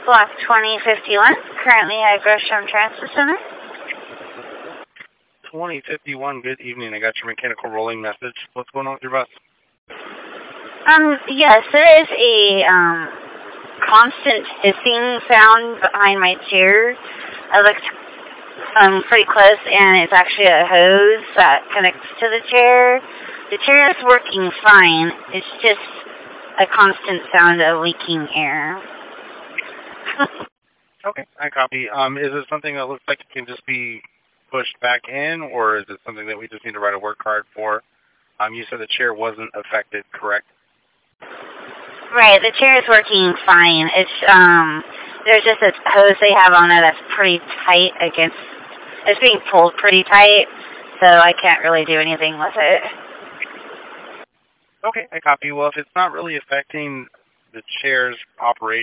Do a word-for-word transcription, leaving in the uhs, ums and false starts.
Block twenty fifty-one, currently at Gresham Transit Center. twenty fifty-one, good evening. I got your mechanical rolling message. What's going on with your bus? Um, yes, there is a, um, constant hissing sound behind my chair. I looked, um, pretty close, and it's actually a hose that connects to the chair. The chair is working fine. It's just a constant sound of leaking air. Okay, I copy. Um, is it something that looks like it can just be pushed back in, or is it something that we just need to write a work card for? Um, you said the chair wasn't affected, correct? Right, the chair is working fine. It's, um, there's just a hose they have on there that's pretty tight against, it's being pulled pretty tight, so I can't really do anything with it. Okay, I copy. Well, if it's not really affecting the chair's operation,